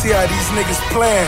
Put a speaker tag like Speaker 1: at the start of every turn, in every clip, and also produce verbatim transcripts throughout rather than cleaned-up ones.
Speaker 1: see how these niggas playing,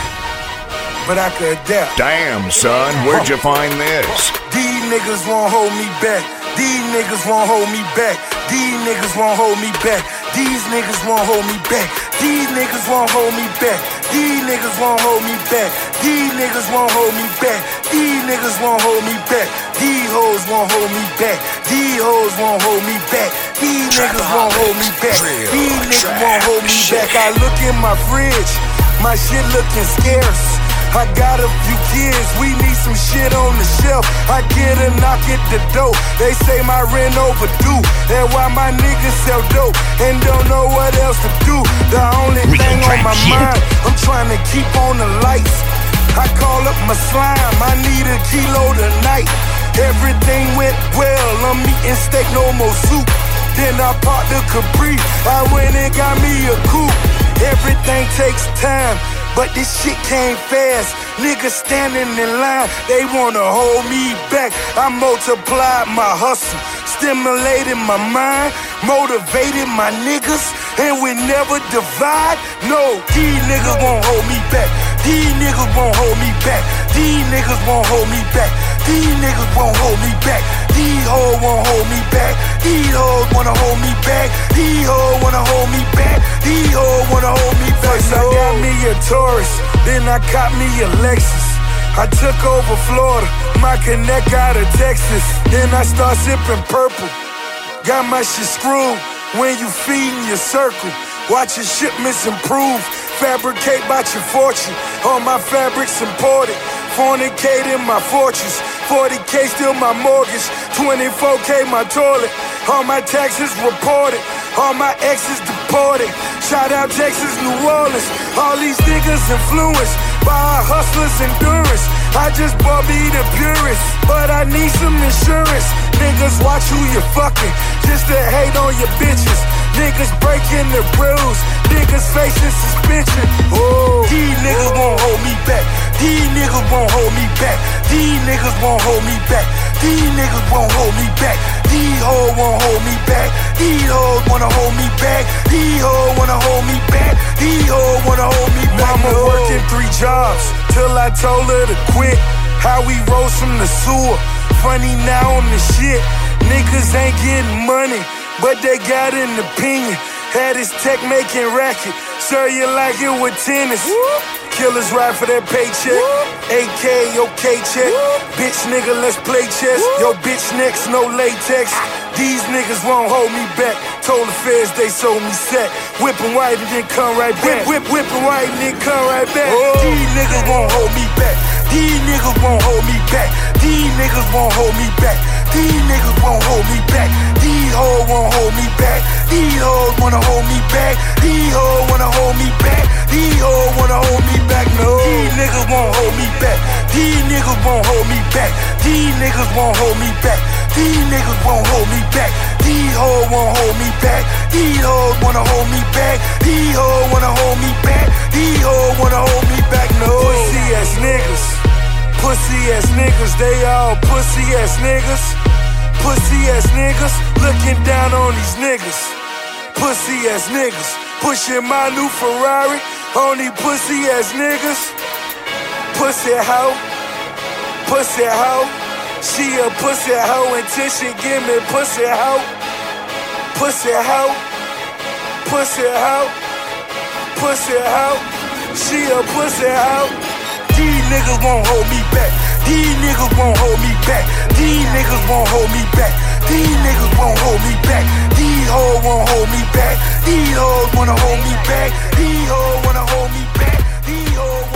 Speaker 1: but I could adapt.
Speaker 2: Damn, son, where'd you find this?
Speaker 1: These niggas won't hold me back. These niggas won't hold me back. These niggas won't hold me back. These niggas won't hold me back. These niggas won't hold me back. These niggas won't hold me back. These niggas won't hold me back. These niggas won't hold me back. These hoes won't hold me back. These hoes won't hold me back. These niggas won't hold me back. These niggas won't hold me back. I look in my fridge, my shit looking scarce. I got a few kids, we need some shit on the shelf. I get a knock at the door, they say my rent overdue. And why my niggas sell dope and don't know what else to do. The only thing on my mind, I'm trying to keep on the lights. I call up my slime, I need a kilo tonight. Everything went well, I'm eating steak, no more soup. Then I popped the Capri, I went and got me a coupe. Everything takes time, but this shit came fast. Niggas standing in line, they wanna hold me back. I multiplied my hustle, stimulated my mind, motivated my niggas, and we never divide. No, these niggas won't hold me back. These niggas won't hold me back. These niggas won't hold me back. These niggas won't hold me back. These hoes won't hold me back. These hoes wanna hold me back. These hoes wanna hold me back. These hoes wanna hold me back. First I got me a Taurus, then I caught me a Lexus. I took over Florida, my connect out of Texas. Then I start sipping purple, got my shit screwed. When you feedin' your circle, watch your shipments improve. Fabricate about your fortune, all my fabrics imported. Fornicate in my fortress, forty K still my mortgage, twenty-four K my toilet. All my taxes reported, all my exes deported. Shout out Texas, New Orleans, all these niggas influenced by our hustlers' endurance. I just bought me the purest, but I need some insurance. Niggas watch who you fucking, just to hate on your bitches. Niggas breaking the rules, niggas facing suspension. Oh, these niggas won't hold me back. These niggas won't hold me back. These niggas won't hold me back. These niggas won't hold me back. These hoes won't hold me back. These hoes wanna hold me back. These hoes wanna hold me back. These hoes wanna hold me back. Mama working three jobs till I told her to quit. How we rose from the sewer, funny now on the shit. Niggas ain't getting money, but they got an opinion. Had his tech making racket, sir, you like it with tennis. Killers ride for that paycheck. A K, okay check. Bitch nigga, let's play chess. Yo, bitch next, no latex. These niggas won't hold me back. Told the feds they sold me set. Whippin' white and then come right back. Whip, whip, whippin' white and then come right back. Oh. These niggas won't hold me back. These niggas won't hold me back. These niggas won't hold me back. These niggas won't hold me back. These hoes won't hold me back. These hoes wanna hold me back. These hoes wanna hold me back. These hoes wanna hold me back. No, these niggas won't hold me back. These niggas won't hold me back. These niggas won't hold me back. These niggas won't hold me back. These hoes won't hold me back. These hoes wanna hold me back. These hoes wanna hold me back. These hoes wanna hold me back. No, pussy ass niggas. Pussy ass niggas, they all pussy ass niggas. Pussy ass niggas, looking down on these niggas. Pussy ass niggas, pushing my new Ferrari on these pussy ass niggas. Pussy hoe, pussy hoe. She a pussy hoe until she give me pussy hoe. Pussy hoe, pussy hoe, pussy hoe. She a pussy hoe. These niggas won't hold me back. These niggas won't hold me back. These niggas won't hold me back. These niggas won't hold me back. These hoes won't hold me back. These hoes wanna hold me back. These hoes wanna hold me back. These hoes